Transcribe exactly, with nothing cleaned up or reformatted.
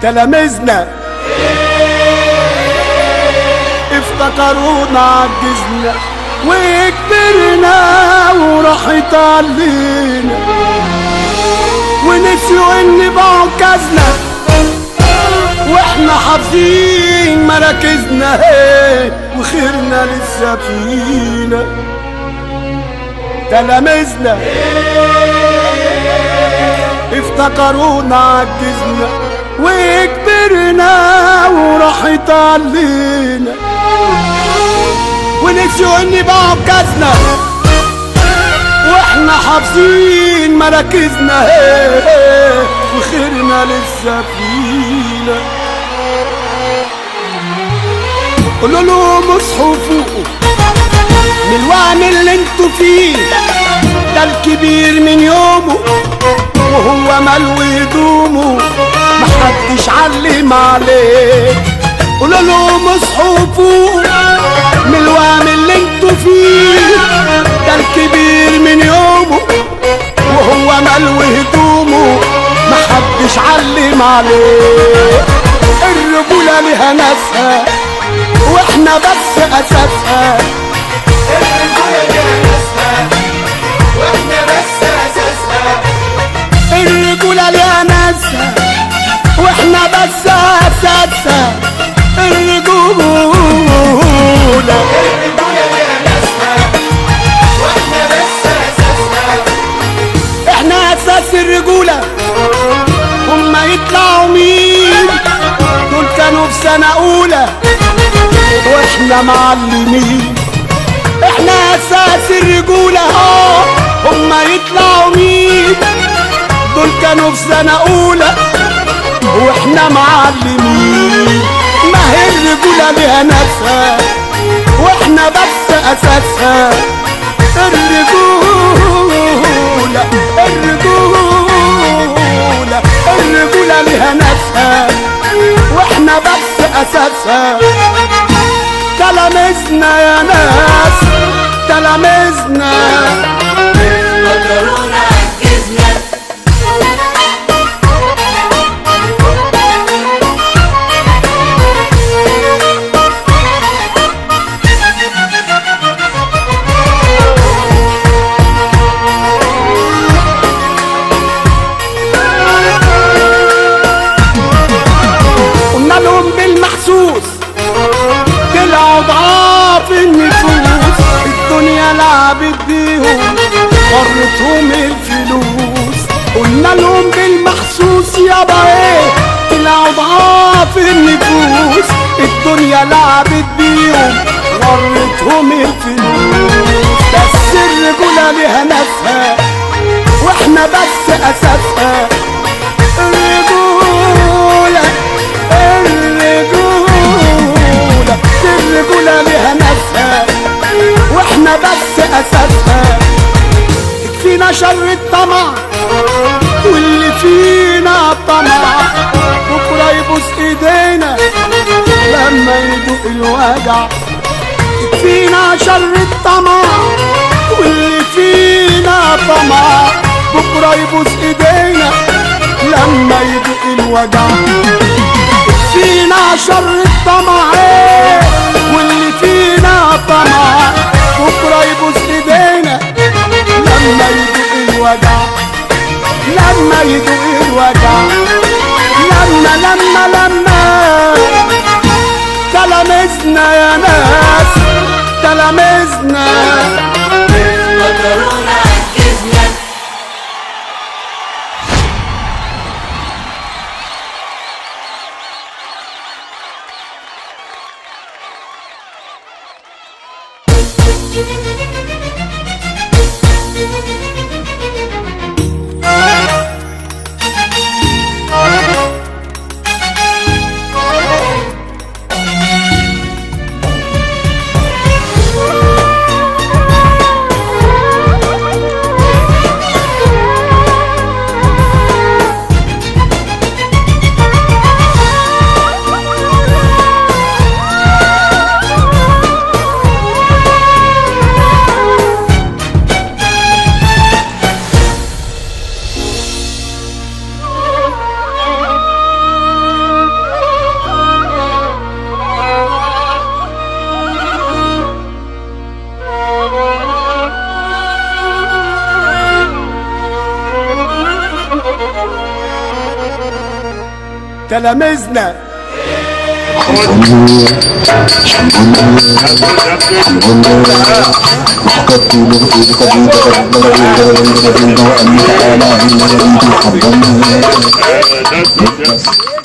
تلاميذنا افتكرونا عجزنا وكبرنا وراحت علينا ونسيوا ان بقوا كازنا واحنا حافظين مراكزنا وخيرنا لسه فينا. تلاميذنا افتكرونا عجزنا وكبرنا وراحت علينا ونسيوا اني بقوا كازنا واحنا حافظين مراكزنا وخيرنا لسه فينا. قولوا لهم اصحوا فوقوا من الوهم اللي انتوا فيه، ده الكبير من يومه وهو ملو هدومه محدش علم عليه. قولوا لهم اصحوا فوقوا من الوهم اللي انتوا فيه، ده الكبير من يومه وهو ملو هدومه محدش علم عليه. الرجولة ليها ناسها واحنا بس اساسها، الرجولة ليها ناسها واحنا بس اساسها، الرجولة ليها ناسها واحنا بس اساسها. الرجولة الرجولة ليها ناسها واحنا بس اساسها، احنا اساس الرجولة. هما يطلعوا مين؟ دول كانوا في سنة اولى واحنا معلمين. احنا اساس الرجولة اه. هما يطلعوا مين؟ دول كانوا في سنة اولى واحنا معلمين. ما هي الرجولة ليها ناسها واحنا بس اساسها. الرجولة الرجولة الرجولة ليها ناسها واحنا بس اساسها. تلاميذنا يا ناس تلاميذنا فكرونا عجزنا قلنا لهم بالمحسوس طلعوا ضعاف النفوس، الدنيا لعبت بيهم غرتهم الفلوس. قلنا لهم بالمحسوس يابا ايه طلعوا ضعاف النفوس، الدنيا لعبت بيهم غرتهم الفلوس. بس الرجولة ليها ناسها واحنا بس اساسها. الرجولة الرجولة الرجولة ليها ناسها واحنا بس اساسها. يكفينا شر الطمع واللي فينا طمع بكره يبوس ايدينا لما يدوق الوجع. يكفينا شر الطمع واللي فينا طمع بكره يبوس ايدينا لما يدوق الوجع. فينا شر الطمع واللي فينا طمع بكره يبوس ايدينا لما يدوق الوجع. لما يدوق الوجع لما لما لما تلاميذنا يا ناس تلاميذنا فكرونا عجزنا. تلاميذنا That's